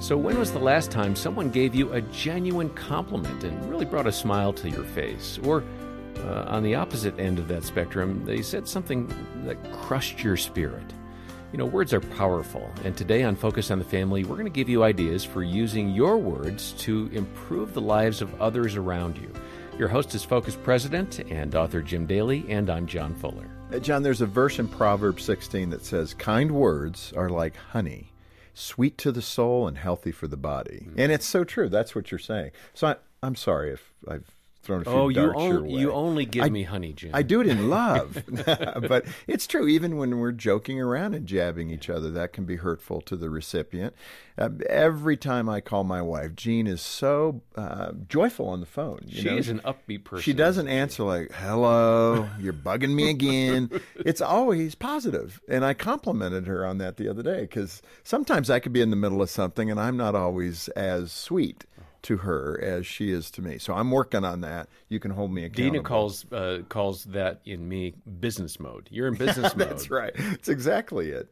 So when was the last time someone gave you a genuine compliment and really brought a smile to your face? Or on the opposite end of that spectrum, they said something that crushed your spirit? You know, words are powerful, and today on Focus on the Family, we're going to give you ideas for using your words to improve the lives of others around you. Your host is Focus President and author Jim Daly, and I'm John Fuller. John, there's a verse in Proverbs 16 that says, kind words are like honey, sweet to the soul and healthy for the body. Mm-hmm. And it's so true. That's what you're saying. So I'm sorry if I've thrown a few darts your way. You only give me honey, Jim. I do it in love. But it's true. Even when we're joking around and jabbing each other, that can be hurtful to the recipient. Every time I call my wife, Jean is so joyful on the phone. She is an upbeat person. She doesn't answer like, hello, you're bugging me again. It's always positive. And I complimented her on that the other day because sometimes I could be in the middle of something and I'm not always as sweet to her as she is to me. So I'm working on that. You can hold me accountable. Dina calls that in me business mode. You're in business mode. That's right. That's exactly it.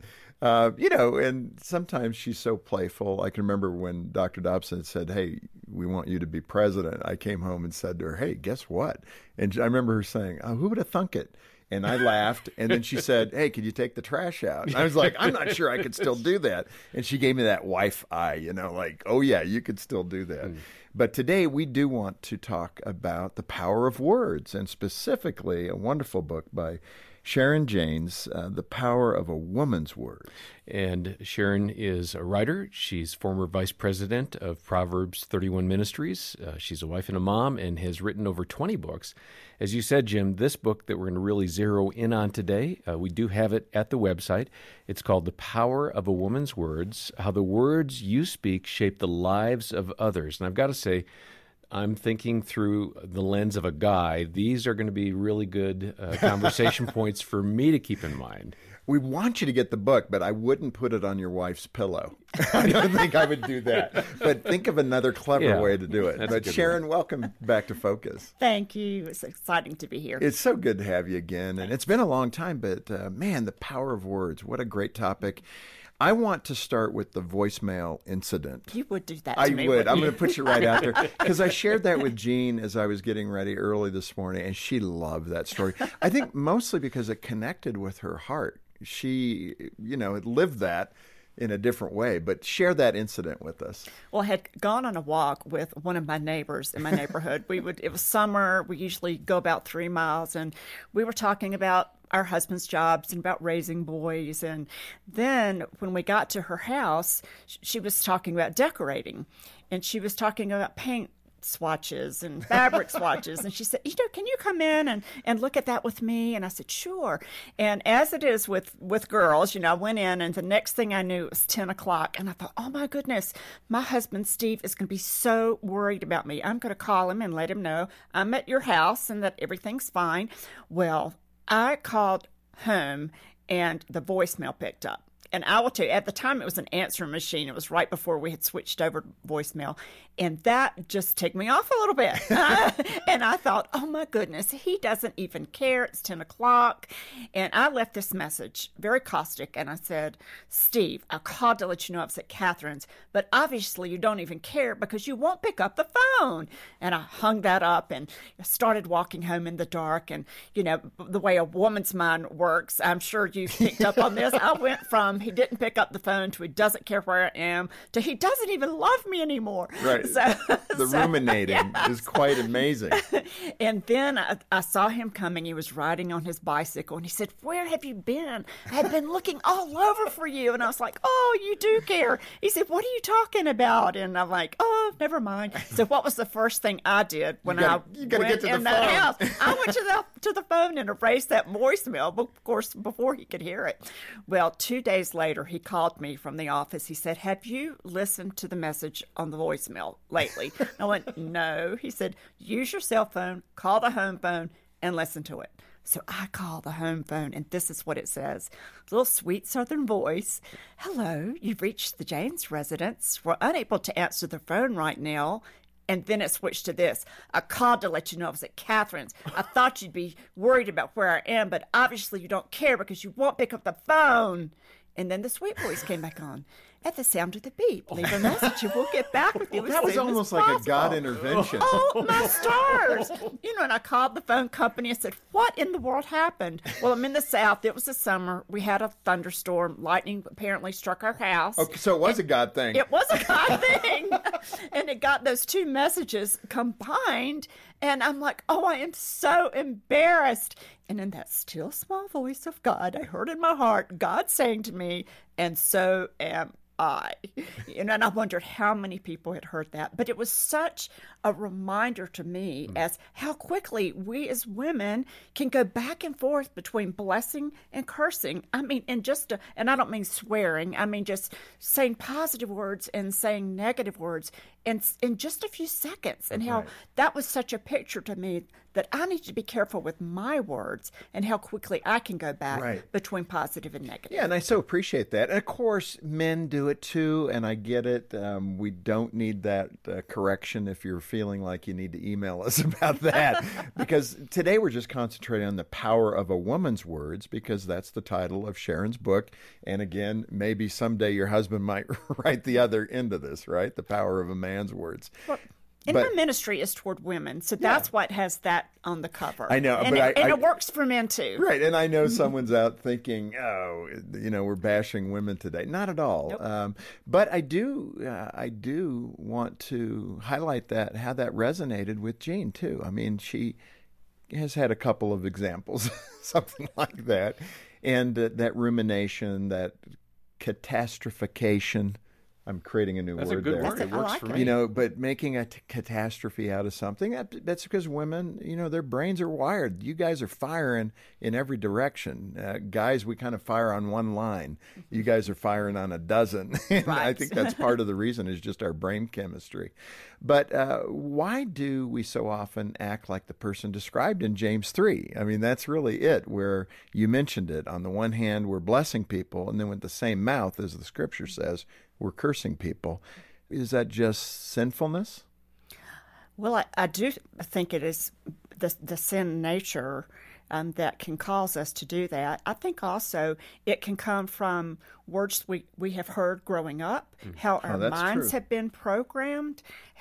And sometimes she's so playful. I can remember when Dr. Dobson said, hey, we want you to be president. I came home and said to her, hey, guess what? And I remember her saying, oh, who would have thunk it? And I laughed, and then she said, hey, could you take the trash out? And I was like, I'm not sure I could still do that. And she gave me that wife eye, like, oh, yeah, you could still do that. But today we do want to talk about the power of words, and specifically a wonderful book by Sharon Jaynes, The Power of a Woman's Word. And Sharon is a writer. She's former vice president of Proverbs 31 Ministries. She's a wife and a mom and has written over 20 books. As you said, Jim, this book that we're going to really zero in on today, we do have it at the website. It's called The Power of a Woman's Words, How the Words You Speak Shape the Lives of Others. And I've got to say, I'm thinking through the lens of a guy. These are going to be really good conversation points for me to keep in mind. We want you to get the book, but I wouldn't put it on your wife's pillow. I don't think I would do that. But think of another clever way to do it. But Sharon, welcome back to Focus. Thank you. It's exciting to be here. It's so good to have you again. And it's been a long time, but man, the power of words. What a great topic. I want to start with the voicemail incident. You would do that to me. I would. I'm going to put you right out there because I shared that with Jean as I was getting ready early this morning, and she loved that story. I think mostly because it connected with her heart. She, had lived that in a different way, but share that incident with us. Well, I had gone on a walk with one of my neighbors in my neighborhood. It was summer. We usually go about 3 miles, and we were talking about our husband's jobs and about raising boys. And then when we got to her house, she was talking about decorating, and she was talking about paint swatches and fabric swatches. And she said, can you come in and look at that with me? And I said, sure. And as it is with girls, I went in, and the next thing I knew, it was 10 o'clock. And I thought, oh my goodness, my husband, Steve, is going to be so worried about me. I'm going to call him and let him know I'm at your house and that everything's fine. Well, I called home and the voicemail picked up. And I will tell you, at the time, it was an answering machine. It was right before we had switched over to voicemail. And that just ticked me off a little bit. And I thought, oh, my goodness, he doesn't even care. It's 10 o'clock. And I left this message, very caustic. And I said, Steve, I called to let you know I was at Catherine's, but obviously you don't even care because you won't pick up the phone. And I hung that up and started walking home in the dark. And, the way a woman's mind works, I'm sure you've picked up on this. I went from he didn't pick up the phone to he doesn't care where I am to he doesn't even love me anymore. Right. The ruminating is quite amazing. And then I saw him coming. He was riding on his bicycle, and he said, where have you been? I had been looking all over for you. And I was like, oh, you do care. He said, what are you talking about? And I'm like, oh, never mind. So what was the first thing I did when I went in that house? I went to the phone and erased that voicemail, of course, before he could hear it. Well, 2 days later, he called me from the office. He said, have you listened to the message on the voicemail lately? And I went, no. He said, use your cell phone, call the home phone, and listen to it. So I call the home phone, and this is what it says. Little sweet southern voice. Hello, you've reached the Jaynes residence. We're unable to answer the phone right now. And then it switched to this. I called to let you know I was at Catherine's. I thought you'd be worried about where I am, but obviously you don't care because you won't pick up the phone. And then the sweet voice came back on. At the sound of the beep, leave a message and we'll get back with you. That was almost like a God intervention. Oh, my stars. And I called the phone company and said, what in the world happened? Well, I'm in the South. It was the summer. We had a thunderstorm. Lightning apparently struck our house. Okay, so it was a God thing. It was a God thing. And it got those two messages combined. And I'm like, oh, I am so embarrassed. And in that still small voice of God, I heard in my heart, God saying to me, and so am I. And I wondered how many people had heard that. But it was such a reminder to me as how quickly we as women can go back and forth between blessing and cursing. I mean, and I don't mean swearing. I mean just saying positive words and saying negative words in just a few seconds. And how that was such a picture to me that I need to be careful with my words and how quickly I can go back between positive and negative. Yeah, and I so appreciate that. And of course, men do it too, and I get it. We don't need that correction if you're feeling like you need to email us about that. Because today we're just concentrating on the power of a woman's words, because that's the title of Sharon's book. And again, maybe someday your husband might write the other end of this, right? The power of a man's words. Well, my ministry is toward women, so that's why it has that on the cover. I know, and it works for men too. Right, and I know someone's out thinking, oh, we're bashing women today. Not at all. Nope. But I do want to highlight how that resonated with Jean too. I mean, she has had a couple of examples, something like that, and that rumination, that catastrophication. I'm creating a new word there. That's a good word. It works for me. But making a catastrophe out of something, that's because women, their brains are wired. You guys are firing in every direction. Guys, we kind of fire on one line. You guys are firing on a dozen. And I think that's part of the reason is just our brain chemistry. But why do we so often act like the person described in James 3? I mean, that's really it, where you mentioned it. On the one hand, we're blessing people, and then with the same mouth, as the scripture says, we're cursing people. Is that just sinfulness? Well, I do think it is the sin nature that can cause us to do that. I think also it can come from words we have heard growing up, how our minds have been programmed,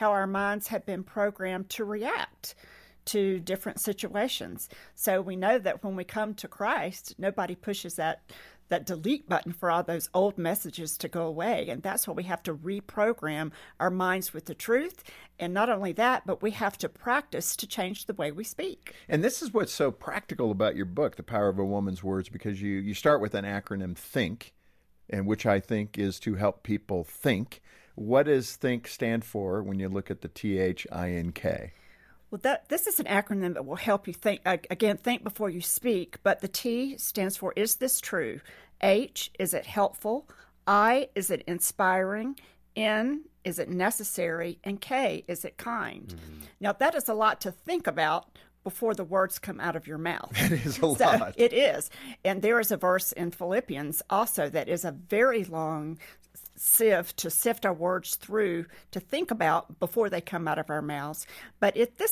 to react to different situations. So we know that when we come to Christ, nobody pushes that delete button for all those old messages to go away. And that's why we have to reprogram our minds with the truth. And not only that, but we have to practice to change the way we speak. And this is what's so practical about your book, The Power of a Woman's Words, because you start with an acronym, THINK, and which I think is to help people think. What does THINK stand for when you look at the THINK? Well, this is an acronym that will help you think. Again, think before you speak. But the T stands for, is this true? H, is it helpful? I, is it inspiring? N, is it necessary? And K, is it kind? Now, that is a lot to think about before the words come out of your mouth. That is a lot. It is. And there is a verse in Philippians also that is a very long sieve to sift our words through to think about before they come out of our mouths. But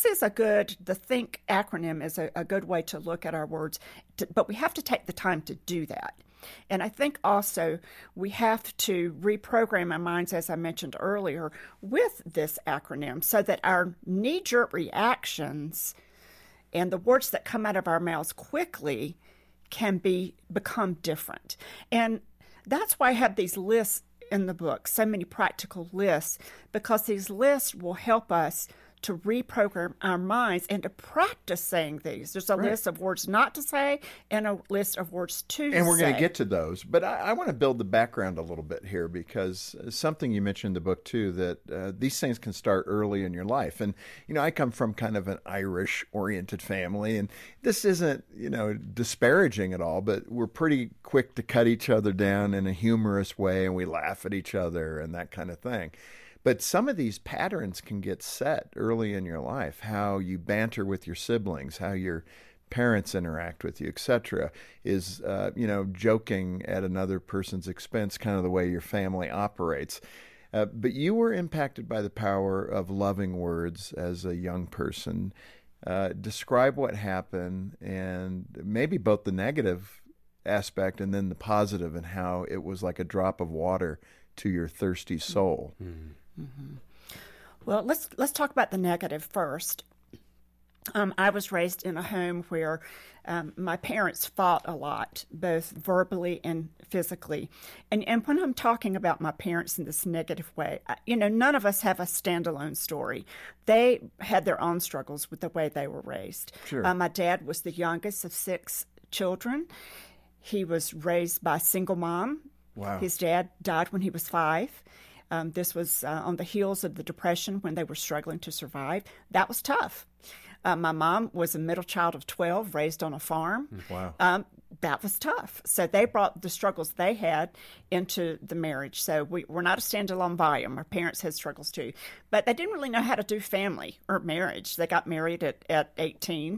the THINK acronym is a good way to look at our words, but we have to take the time to do that. And I think also we have to reprogram our minds, as I mentioned earlier, with this acronym so that our knee-jerk reactions and the words that come out of our mouths quickly can become different. And that's why I have these lists in the book, so many practical lists, because these lists will help us to reprogram our minds and to practice saying these. There's a list of words not to say and a list of words to say. And we're going to get to those. But I want to build the background a little bit here, because something you mentioned in the book, too, that these things can start early in your life. And, I come from kind of an Irish-oriented family, and this isn't, disparaging at all, but we're pretty quick to cut each other down in a humorous way, and we laugh at each other and that kind of thing. But some of these patterns can get set early in your life, how you banter with your siblings, how your parents interact with you, etc. Is, joking at another person's expense, kind of the way your family operates. But you were impacted by the power of loving words as a young person. Describe what happened, and maybe both the negative aspect and then the positive, and how it was like a drop of water to your thirsty soul. Well, let's talk about the negative first. I was raised in a home where my parents fought a lot, both verbally and physically. And when I'm talking about my parents in this negative way, none of us have a standalone story. They had their own struggles with the way they were raised. Sure. My dad was the youngest of 6 children. He was raised by a single mom. Wow. His dad died when he was 5. This was on the heels of the Depression when they were struggling to survive. That was tough. My mom was a middle child of 12, raised on a farm. Wow. That was tough. So they brought the struggles they had into the marriage. So we're not a standalone volume. Our parents had struggles too. But they didn't really know how to do family or marriage. They got married at 18,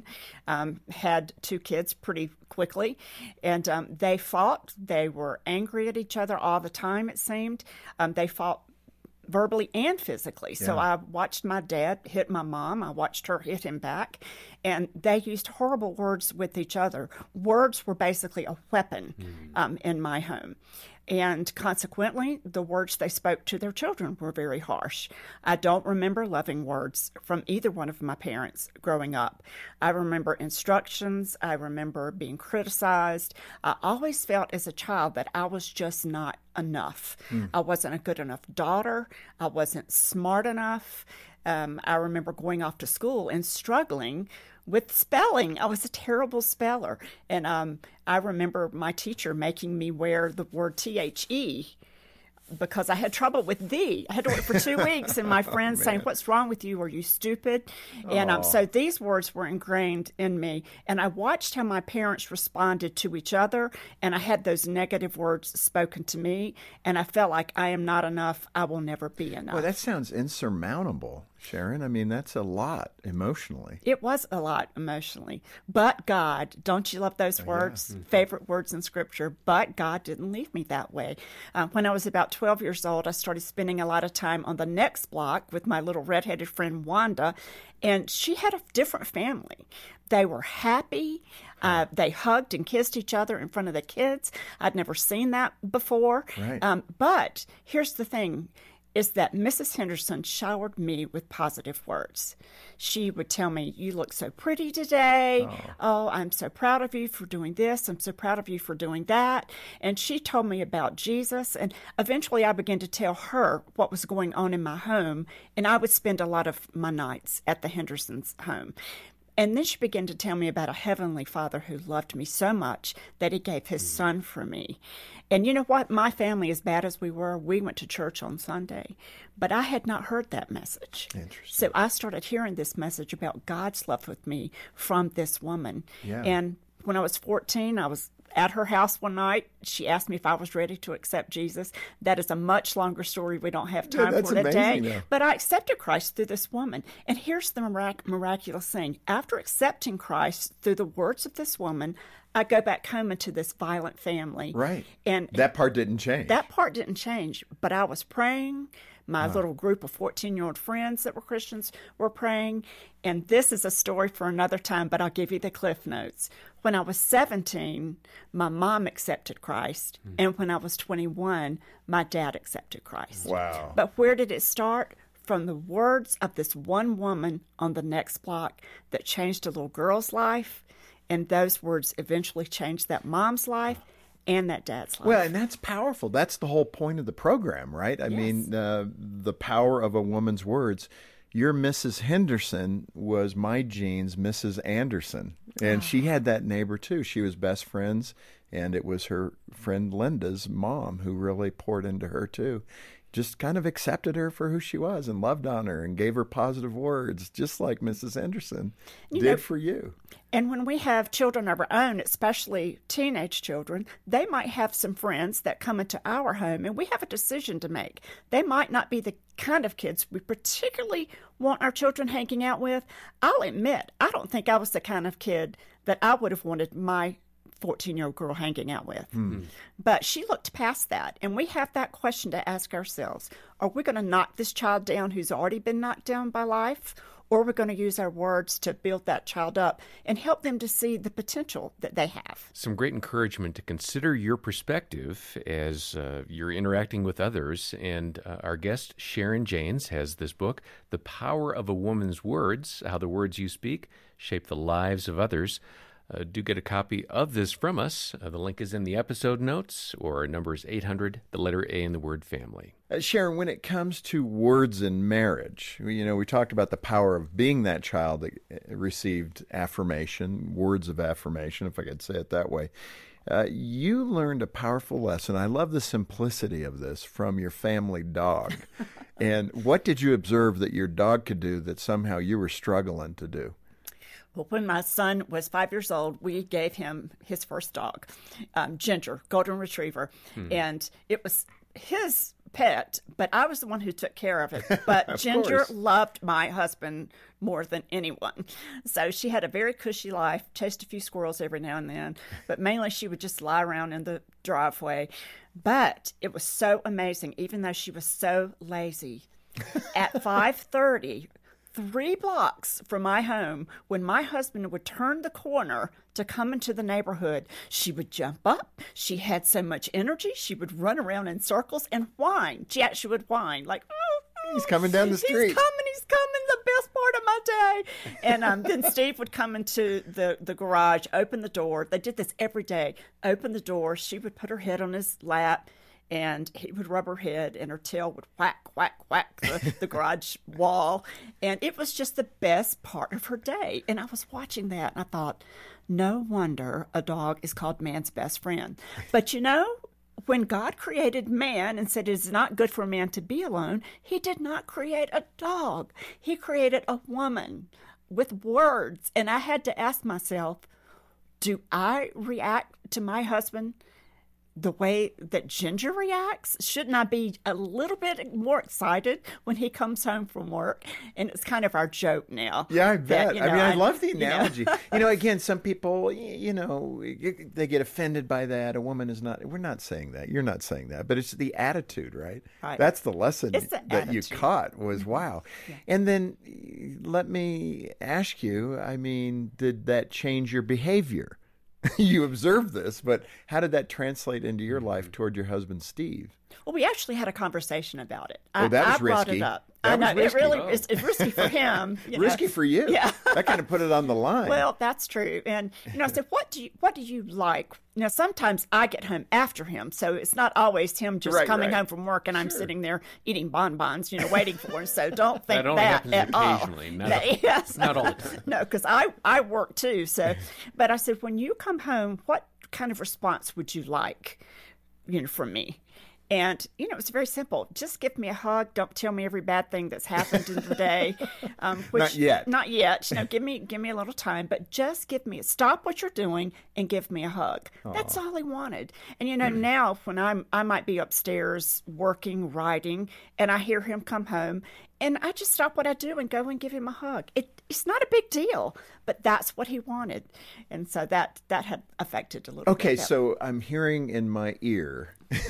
had 2 kids pretty quickly, and they fought. They were angry at each other all the time, it seemed. They fought verbally and physically. So I watched my dad hit my mom. I watched her hit him back. And they used horrible words with each other. Words were basically a weapon in my home. And consequently, the words they spoke to their children were very harsh. I don't remember loving words from either one of my parents growing up. I remember instructions. I remember being criticized. I always felt as a child that I was just not enough. I wasn't a good enough daughter. I wasn't smart enough. I remember going off to school and struggling with spelling. I was a terrible speller. And I remember my teacher making me wear the word THE because I had trouble with thee. I had to wear it for 2 weeks, and my friends saying, "What's wrong with you? Are you stupid?" And so these words were ingrained in me. And I watched how my parents responded to each other, and I had those negative words spoken to me, and I felt like I am not enough. I will never be enough. Well, that sounds insurmountable, Sharon. I mean, that's a lot emotionally. It was a lot emotionally. But God, don't you love those words? Favorite words in Scripture. But God didn't leave me that way. When I was about 12 years old, I started spending a lot of time on the next block with my little redheaded friend Wanda, and she had a different family. They were happy. They hugged and kissed each other in front of the kids. I'd never seen that before. Right. But here's the thing, is that Mrs. Henderson showered me with positive words. She would tell me, "You look so pretty today. Oh, I'm so proud of you for doing this. I'm so proud of you for doing that." And she told me about Jesus. And eventually I began to tell her what was going on in my home. And I would spend a lot of my nights at the Hendersons' home. And then she began to tell me about a heavenly Father who loved me so much that he gave his son for me. And you know what? My family, as bad as we were, we went to church on Sunday. But I had not heard that message. So I started hearing this message about God's love with me from this woman. Yeah. And when I was 14, I was at her house one night. She asked me if I was ready to accept Jesus. That is a much longer story we don't have time for today. Amazing, but I accepted Christ through this woman. And here's the miraculous thing. After accepting Christ through the words of this woman, I go back home into this violent family. Right. And that part didn't change. That part didn't change. But I was praying. My little group of 14-year-old friends that were Christians were praying. And this is a story for another time, but I'll give you the cliff notes. When I was 17, my mom accepted Christ. And when I was 21, my dad accepted Christ. Wow. But where did it start? From the words of this one woman on the next block that changed a little girl's life. And those words eventually changed that mom's life and that dad's life. Well, and that's powerful. That's the whole point of the program, right? I mean, the power of a woman's words. Your Mrs. Henderson was my Jean's Mrs. Anderson. And she had that neighbor, too. She was best friends, and it was her friend Linda's mom who really poured into her, too. Just kind of accepted her for who she was and loved on her and gave her positive words, just like Mrs. Henderson did for you. And when we have children of our own, especially teenage children, they might have some friends that come into our home, and we have a decision to make. They might not be the kind of kids we particularly want our children hanging out with. I'll admit, I don't think I was the kind of kid that I would have wanted my 14-year-old girl hanging out with. But she looked past that, and we have that question to ask ourselves. Are we going to knock this child down who's already been knocked down by life, or we're going to use our words to build that child up and help them to see the potential that they have. Some great encouragement to consider your perspective as you're interacting with others. And our guest, Sharon Jaynes, has this book, The Power of a Woman's Words, How the Words You Speak Shape the Lives of Others. Do get a copy of this from us. The link is in the episode notes, or our number is 800, the letter A in the word family. Sharon, when it comes to words in marriage, we talked about the power of being that child that received affirmation, words of affirmation, if I could say it that way. You learned a powerful lesson. I love the simplicity of this from your family dog. And what did you observe that your dog could do that somehow you were struggling to do? Well, when my son was 5 years old, we gave him his first dog, Ginger, golden retriever. And it was his pet, but I was the one who took care of it. But Ginger loved my husband more than anyone. So she had a very cushy life, chased a few squirrels every now and then, but mainly she would just lie around in the driveway. But it was so amazing, even though she was so lazy. At 5:30, 3 blocks from my home, when my husband would turn the corner to come into the neighborhood, she would jump up. She had so much energy. She would run around in circles and whine. She actually would whine like, he's coming down the street. He's coming, the best part of my day. And then Steve would come into the garage, open the door. They did this every day. Open the door. She would put her head on his lap, and he would rub her head, and her tail would whack, whack, whack the garage wall. And it was just the best part of her day. And I was watching that, and I thought, no wonder a dog is called man's best friend. But when God created man and said it is not good for a man to be alone, he did not create a dog. He created a woman with words. And I had to ask myself, do I react to my husband the way that Ginger reacts? Shouldn't I be a little bit more excited when he comes home from work? And it's kind of our joke now. Yeah, I bet. I love the analogy. Again, some people, they get offended by that. A woman is not, we're not saying that. You're not saying that. But it's the attitude, right? That's the lesson that you caught was, wow. Yeah. And then let me ask you, did that change your behavior? You observed this, but how did that translate into your life toward your husband, Steve? Well, we actually had a conversation about it. That was risky. Brought it up. That I know, was risky. it really is risky for him. Risky for you. Yeah. That kind of put it on the line. Well, that's true. And, I said, what do you like? Sometimes I get home after him, so it's not always him just coming home from work and I'm sitting there eating bonbons, waiting for him. So don't think that at all. Occasionally, not all the time. No, because I work too. So, but I said, when you come home, what kind of response would you like, from me? And, it's very simple. Just give me a hug. Don't tell me every bad thing that's happened in the day. Not yet. Not yet. Give me a little time. But just stop what you're doing and give me a hug. Aww. That's all he wanted. And, now when I might be upstairs working, writing, and I hear him come home, and I just stop what I do and go and give him a hug. It's not a big deal, but that's what he wanted. And so that had affected a little bit. Okay, so I'm hearing in my ear,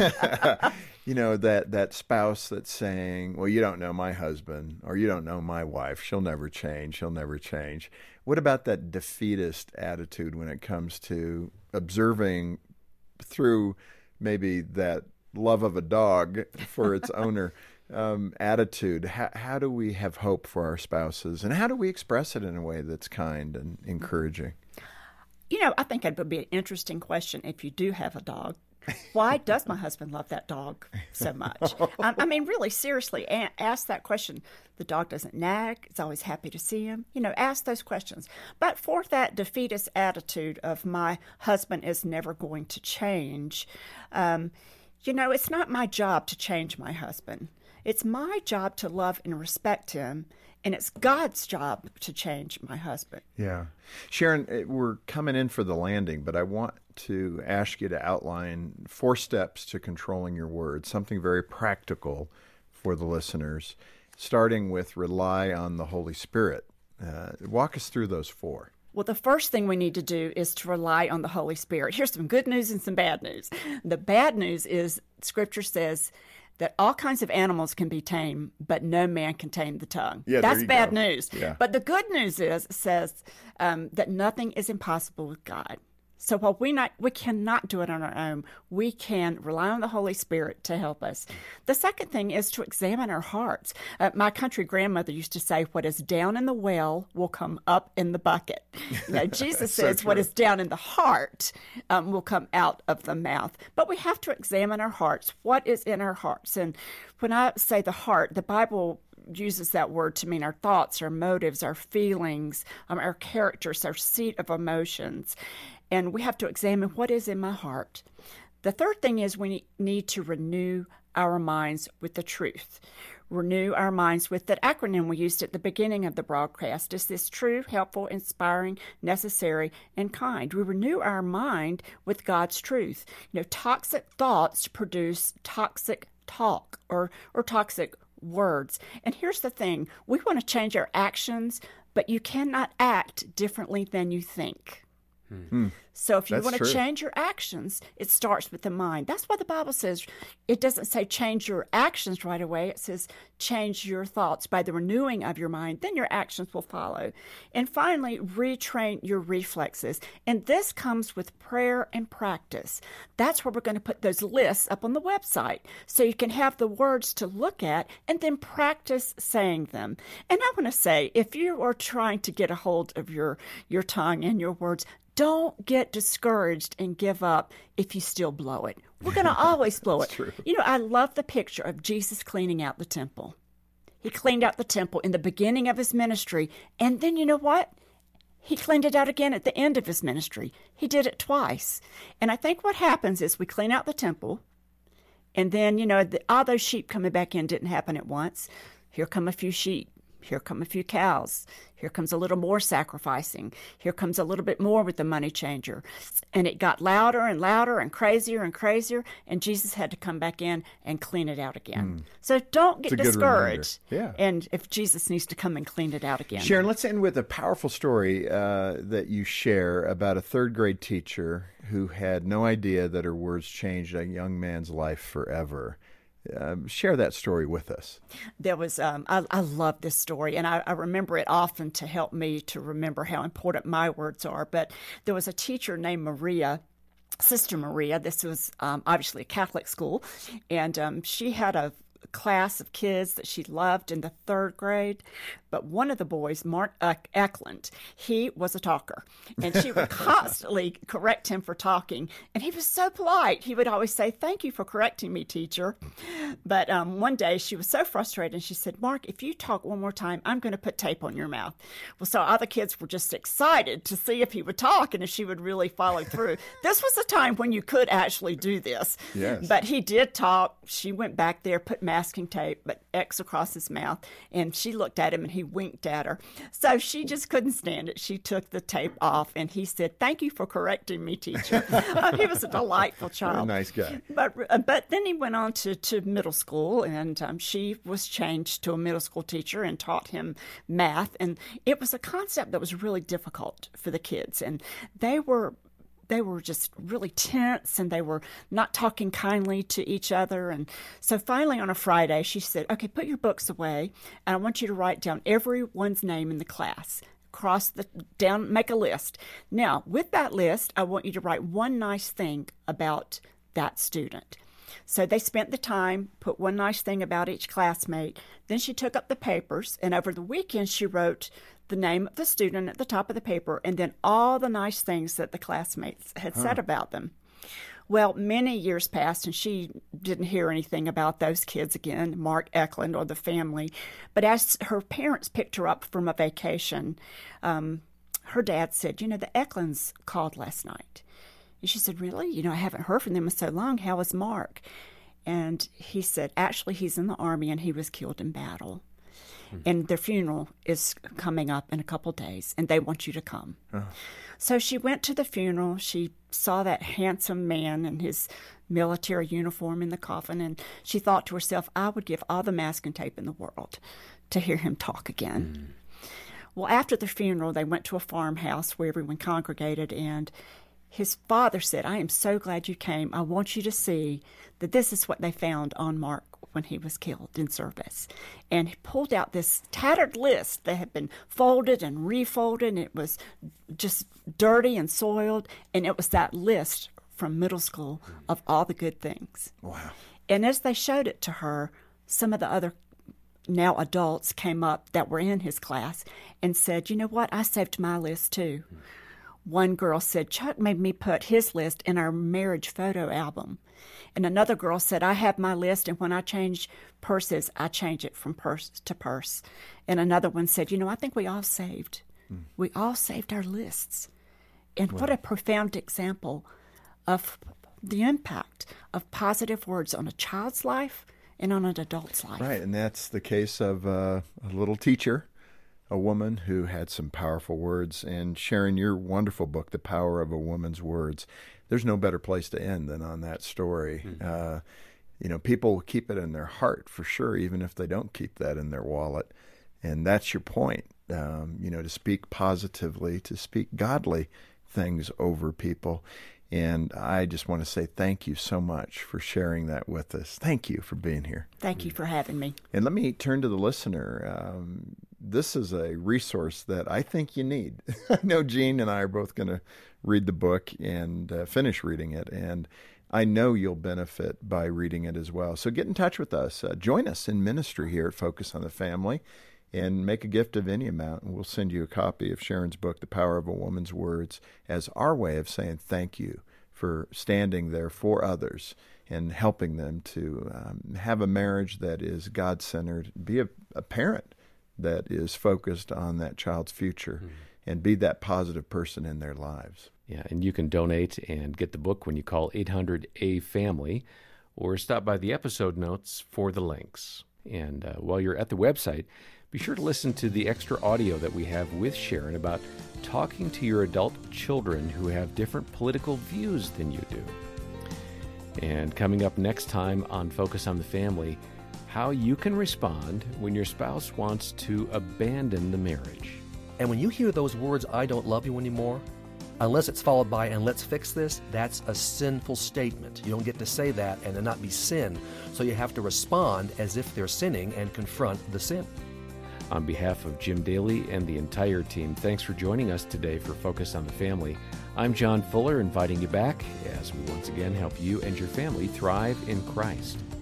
that spouse that's saying, well, you don't know my husband, or you don't know my wife. She'll never change. She'll never change. What about that defeatist attitude when it comes to observing through maybe that love of a dog for its owner? Attitude. How do we have hope for our spouses, and how do we express it in a way that's kind and encouraging? I think it would be an interesting question if you do have a dog. Why does my husband love that dog so much? Really, seriously, ask that question. The dog doesn't nag. It's always happy to see him. Ask those questions. But for that defeatist attitude of my husband is never going to change, it's not my job to change my husband. It's my job to love and respect him, and it's God's job to change my husband. Yeah. Sharon, we're coming in for the landing, but I want to ask you to outline 4 steps to controlling your words, something very practical for the listeners, starting with rely on the Holy Spirit. Walk us through those 4. Well, the first thing we need to do is to rely on the Holy Spirit. Here's some good news and some bad news. The bad news is Scripture says that all kinds of animals can be tamed, but no man can tame the tongue. Yeah, that's bad go. news. Yeah. But the good news is, it says that nothing is impossible with God. So while we cannot do it on our own, we can rely on the Holy Spirit to help us. The second thing is to examine our hearts. My country grandmother used to say, what is down in the well will come up in the bucket. Jesus says what is down in the heart will come out of the mouth. But we have to examine our hearts. What is in our hearts? And when I say the heart, the Bible uses that word to mean our thoughts, our motives, our feelings, our characters, our seat of emotions. And we have to examine what is in my heart. The third thing is we need to renew our minds with the truth. Renew our minds with that acronym we used at the beginning of the broadcast. Is this true, helpful, inspiring, necessary, and kind? We renew our mind with God's truth. Toxic thoughts produce toxic talk or toxic words. And here's the thing. We want to change our actions, but you cannot act differently than you think. So if you want to change your actions, it starts with the mind. That's why the Bible says, it doesn't say change your actions right away. It says change your thoughts by the renewing of your mind. Then your actions will follow. And finally, retrain your reflexes. And this comes with prayer and practice. That's where we're going to put those lists up on the website so you can have the words to look at and then practice saying them. And I want to say, if you are trying to get a hold of your tongue and your words, don't get discouraged and give up if you still blow it. We're going to always blow it. True. I love the picture of Jesus cleaning out the temple. He cleaned out the temple in the beginning of his ministry. And then you know what? He cleaned it out again at the end of his ministry. He did it twice. And I think what happens is we clean out the temple. And then, all those sheep coming back in didn't happen at once. Here come a few sheep. Here come a few cows. Here comes a little more sacrificing. Here comes a little bit more with the money changer. And it got louder and louder and crazier, and Jesus had to come back in and clean it out again. So don't get discouraged. Yeah. And if Jesus needs to come and clean it out again. Sharon, let's end with a powerful story that you share about a third grade teacher who had no idea that her words changed a young man's life forever. Share that story with us. There was, I love this story, and I remember it often to help me to remember how important my words are. But there was a teacher named Maria, Sister Maria. This was obviously a Catholic school, and she had a class of kids that she loved in the third grade. But one of the boys, Mark Eklund, he was a talker. And she would constantly correct him for talking. And he was so polite. He would always say, "Thank you for correcting me, teacher." But one day she was so frustrated. And she said, "Mark, if you talk one more time, I'm going to put tape on your mouth." Well, so other kids were just excited to see if he would talk and if she would really follow through. This was a time when you could actually do this. Yes. But he did talk. She went back there, put masking tape, but X across his mouth. And she looked at him and he winked at her. So she just couldn't stand it. She took the tape off and he said, "Thank you for correcting me, teacher." He was a delightful child. A nice guy. But then he went on to middle school, and she was changed to a middle school teacher and taught him math. And it was a concept that was really difficult for the kids. And they were just really tense, and they were not talking kindly to each other. And so finally on a Friday, she said, "Okay, put your books away, and I want you to write down everyone's name in the class. Make a list. Now, with that list, I want you to write one nice thing about that student." So they spent the time, put one nice thing about each classmate. Then she took up the papers, and over the weekend she wrote the name of the student at the top of the paper, and then all the nice things that the classmates had said about them. Well, many years passed, and she didn't hear anything about those kids again, Mark Eklund or the family. But as her parents picked her up from a vacation, her dad said, "The Eklunds called last night." And she said, "Really? I haven't heard from them in so long. How is Mark?" And he said, "Actually, he's in the Army, and he was killed in battle. And their funeral is coming up in a couple days, and they want you to come." So she went to the funeral. She saw that handsome man in his military uniform in the coffin, and she thought to herself, "I would give all the masking tape in the world to hear him talk again." Well, after the funeral, they went to a farmhouse where everyone congregated, and his father said, "I am so glad you came. I want you to see that this is what they found on Mark when he was killed in service. And he pulled out this tattered list that had been folded and refolded, and it was just dirty and soiled. And it was that list from middle school of all the good things. Wow. And as they showed it to her, some of the other now adults came up that were in his class and said, you know what, I saved my list too. One girl said, Chuck made me put his list in our marriage photo album. And another girl said, I have my list, and when I change purses, I change it from purse to purse. And another one said, you know, I think we all saved. We all saved our lists. And what a profound example of the impact of positive words on a child's life and on an adult's life. Right, and that's the case of a little teacher, a woman who had some powerful words. And Sharon, your wonderful book, The Power of a Woman's Words, there's no better place to end than on that story. You know, people keep it in their heart for sure, even if they don't keep that in their wallet. And that's your point, you know, to speak positively, to speak godly things over people. And I just want to say thank you so much for sharing that with us. Thank you for being here. Thank you for having me. And let me turn to the listener. This is a resource that I think you need. I know Jean and I are both going to read the book and finish reading it, and I know you'll benefit by reading it as well. So get in touch with us. Join us in ministry here at Focus on the Family, and make a gift of any amount, and we'll send you a copy of Sharon's book, The Power of a Woman's Words, as our way of saying thank you for standing there for others and helping them to have a marriage that is God-centered, be a parent that is focused on that child's future, and be that positive person in their lives. Yeah, and you can donate and get the book when you call 800-A-FAMILY or stop by the episode notes for the links. And while you're at the website, be sure to listen to the extra audio that we have with Sharon about talking to your adult children who have different political views than you do. And coming up next time on Focus on the Family, how you can respond when your spouse wants to abandon the marriage. And when you hear those words, I don't love you anymore, unless it's followed by, and let's fix this, that's a sinful statement. You don't get to say that and it not be sin. So you have to respond as if they're sinning and confront the sin. On behalf of Jim Daly and the entire team, thanks for joining us today for Focus on the Family. I'm John Fuller, inviting you back as we once again help you and your family thrive in Christ.